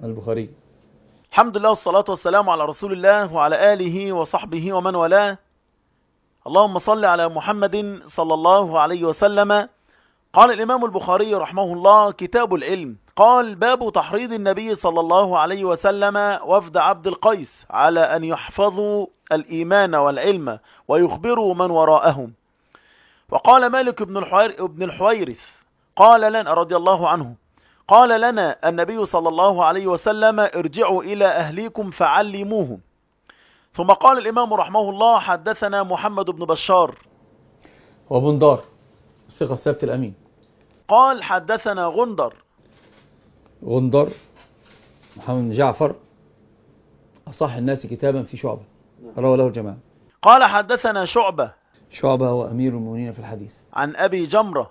البخاري. الحمد لله والصلاة والسلام على رسول الله وعلى آله وصحبه ومن والاه. اللهم صل على محمد صلى الله عليه وسلم. قال الإمام البخاري رحمه الله: كتاب العلم. قال: باب تحريض النبي صلى الله عليه وسلم وفد عبد القيس على أن يحفظوا الإيمان والعلم ويخبروا من وراءهم. وقال مالك بن الحويرث قال لنا رضي الله عنه: قال لنا النبي صلى الله عليه وسلم: ارجعوا إلى أهليكم فعلموهم. ثم قال الإمام رحمه الله: حدثنا محمد بن بشار وبندار الثقة الثابت الأمين. قال: حدثنا غندر غندر محمد بن جعفر أصح الناس كتابا في شعبة، روى له الجماعة. قال: حدثنا شعبة هو أمير المؤمنين في الحديث. عن أبي جمرة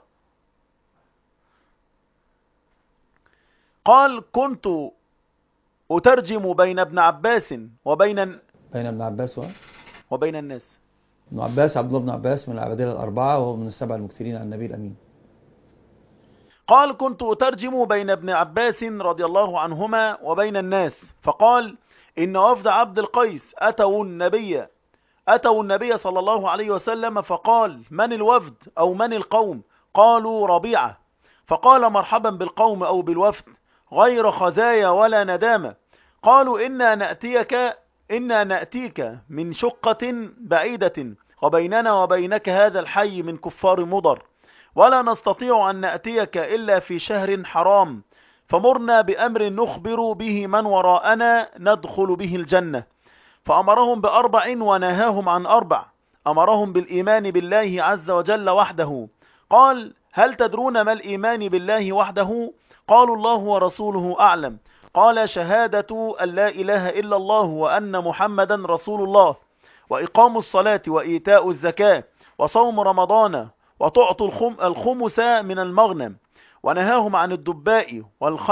قال: كنت أترجم بين ابن عباس وبين ابن عباس وبين الناس. ابن عباس عبد الله بن عباس من العبادلة الأربعة، وهو من السبع المكثرين عن النبي الأمين. قال: كنت أترجم بين ابن عباس رضي الله عنهما وبين الناس، فقال: إن وفد عبد القيس أتوا النبي صلى الله عليه وسلم، فقال: من الوفد أو من القوم؟ قالوا: ربيعة. فقال: مرحبا بالقوم أو بالوفد، غير خزايا ولا ندامة. قالوا: إنا نأتيك من شقة بعيدة، وبيننا وبينك هذا الحي من كفار مضر، ولا نستطيع أن نأتيك إلا في شهر حرام، فمرنا بأمر نخبر به من وراءنا ندخل به الجنة. فأمرهم بأربع ونهاهم عن أربع. أمرهم بالإيمان بالله عز وجل وحده. قال: هل تدرون ما الإيمان بالله وحده؟ قالوا: الله ورسوله أعلم. قال: شهادة أن لا إله إلا الله وأن محمدا رسول الله، وإقام الصلاة وإيتاء الزكاة وصوم رمضان وتعطوا الخمس من المغنم. ونهاهم عن الدباء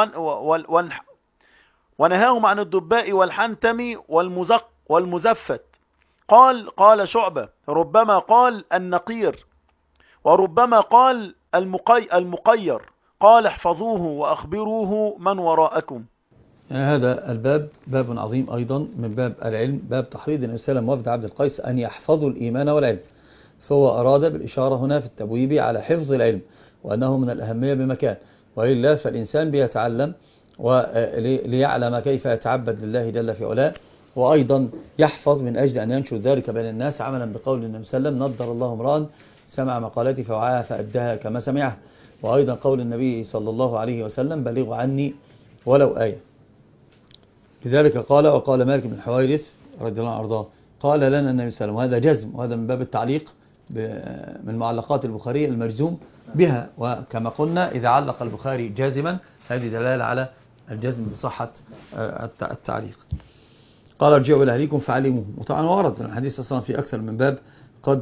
والحنتم والمزفت. قال شعبة: ربما قال النقير، وربما قال المقير. قال: احفظوه وأخبروه من وراءكم. يعني هذا الباب باب عظيم أيضا من باب العلم، باب تحريض النبي صلى الله عليه وسلم وفد عبد القيس أن يحفظوا الإيمان والعلم. فهو أراد بالإشارة هنا في التبويب على حفظ العلم، وأنه من الأهمية بمكان، وإلا فالإنسان بيتعلم وليعلم كيف يتعبد لله جل في علاه، وأيضا يحفظ من أجل أن ينشر ذلك بين الناس، عملا بقول النبي صلى الله عليه وسلم: نضر الله امرأ سمع مقالتي فوعاها فأدها كما سمعها. وأيضا قول النبي صلى الله عليه وسلم: بلغوا عني ولو آية. لذلك وقال مالك بن الحويرث رضي الله عنه وارضاه: قال لنا النبي صلى الله عليه وسلم. وهذا جزم، وهذا من باب التعليق من معلقات البخاري المجزوم بها. وكما قلنا إذا علق البخاري جازما هذه دلالة على الجزم بصحة التعليق. قال: ارجعوا إلى أهليكم فعلموهم. وطبعا ورد الحديث أصلا في أكثر من باب قد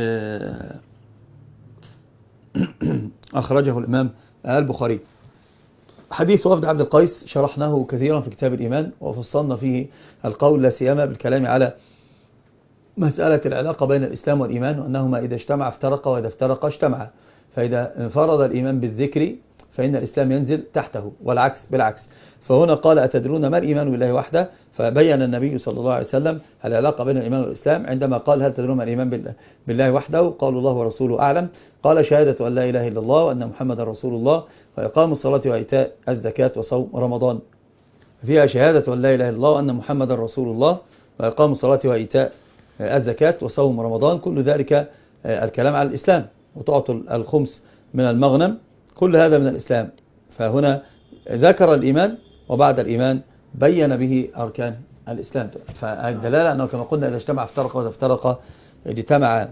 أخرجه الإمام البخاري. حديث وفد عبد القيس شرحناه كثيرا في كتاب الإيمان، وفصلنا فيه القول لا سيما بالكلام على مسألة العلاقة بين الإسلام والإيمان، وأنهما إذا اجتمع افترقا وإذا افترقا اجتمعا. فإذا انفرد الإيمان بالذكر فإن الإسلام ينزل تحته، والعكس بالعكس. فهنا قال: أتدرون ما الإيمان بالله وحده؟ فبين النبي صلى الله عليه وسلم العلاقة بين الإيمان والإسلام عندما قال: هل تدرون ما الإيمان بالله وحده؟ قالوا: الله ورسوله أعلم. قال: شهادة أن لا إله إلا الله وأن محمد رسول الله، وإقام الصلاة وإيتاء الزكاة وصوم رمضان. فيها شهادة أن لا إله إلا الله وأن محمد رسول الله، وإقام الصلاة وإيتاء الزكاة وصوم رمضان. كل ذلك الكلام على الإسلام. وتعطوا الخمس من المغنم، كل هذا من الإسلام. فهنا ذكر الإيمان، وبعد الإيمان بين به أركان الإسلام. فالدلالة أنه كما قلنا إذا اجتمع افترق وإذا افترق اجتمع.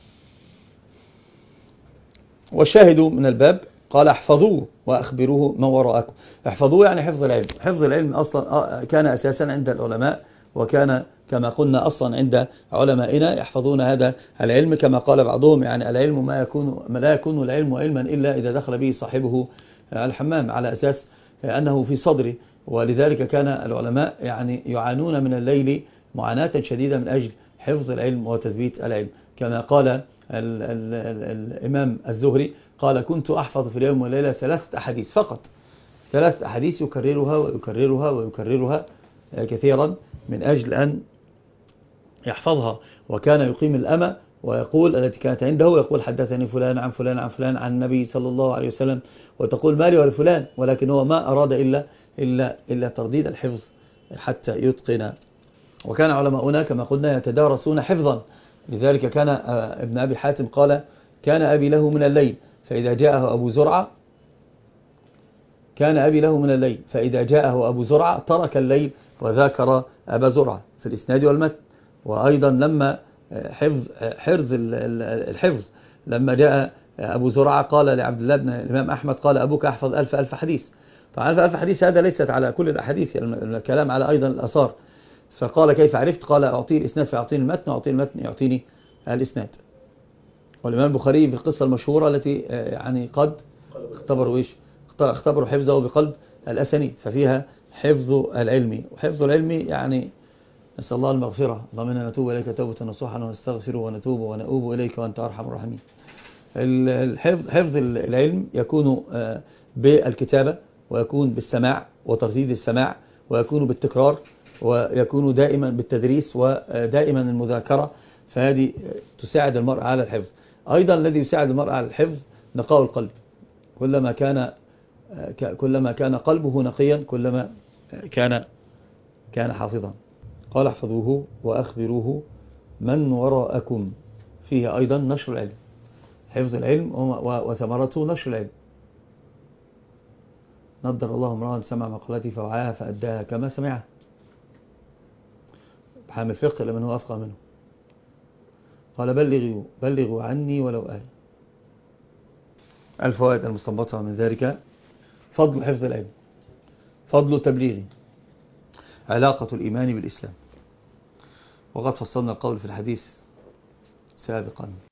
والشاهد من الباب قال: احفظوه وأخبروه من وراءكم. احفظوه يعني حفظ العلم. حفظ العلم أصلا كان أساسا عند العلماء، وكان كما قلنا أصلا عند علمائنا يحفظون هذا العلم، كما قال بعضهم: يعني العلم ما لا يكون العلم علما إلا إذا دخل به صاحبه الحمام، على أساس أنه في صدره. ولذلك كان العلماء يعني يعانون من الليل معاناة شديدة من أجل حفظ العلم وتثبيت العلم، كما قال الإمام الزهري: قال: كنت أحفظ في اليوم والليلة 3 أحاديث فقط. ثلاث أحاديث يكررها ويكررها ويكررها كثيرا من أجل أن يحفظها. وكان يقيم الأمة ويقول التي كانت عنده، ويقول حدثني فلان عن فلان عن فلان عن النبي صلى الله عليه وسلم، وتقول مالي ولفلان، ولكن هو ما أراد إلا ترديد الحفظ حتى يتقن. وكان علماؤنا كما قلنا يتدارسون حفظا، لذلك كان ابن أبي حاتم قال كان أبي له من الليل فإذا جاءه أبو زرعة فإذا جاءه أبو زرعة ترك الليل وذاكر أبا زرعة في الإسناد والمتن. وأيضا لما الحفظ لما جاء أبو زرعة قال لعبد الله بن الإمام أحمد قال أبوك أحفظ ألف حديث. طبعا ألف حديث هذا ليست على كل الأحاديث، الكلام على أيضا الأثار. فقال كيف عرفت؟ قال أعطيه الإسناد فيعطيني المتن، وأعطيه المتن يعطيني الإسناد. والإمام البخاري في القصة المشهورة التي يعني قد اختبروا حفظه بقلب الأسانيد، ففيها حفظ العلم. وحفظ العلم يعني نسأل الله المغفرة، اللهم إنا نتوب إليك توبة نصوحا ونستغفر ونتوب ونؤوب إليك وأنت أرحم الراحمين. حفظ العلم يكون بالكتابة، ويكون بالسماع وترديد السماع، ويكون بالتكرار، ويكون دائما بالتدريس، ودائما المذاكرة. فهذه تساعد المرء على الحفظ. أيضا الذي يساعد المرء على الحفظ نقاء القلب. كلما كان قلبه نقيا كلما كان حافظا. قال احفظوه وأخبروه من وراءكم. فيه أيضا نشر العلم، حفظ العلم وثمرته نشر العلم. نضر الله امرأ سمع مقالتي فوعاها فأداها كما سمعها. حامل فقه لمن هو أفقه منه. قال بلغوا عني ولو آية. الفوائد المستنبطة من ذلك: فضل حفظ العلم، فضل تبليغه، علاقة الإيمان بالإسلام. وقد فصلنا القول في الحديث سابقا.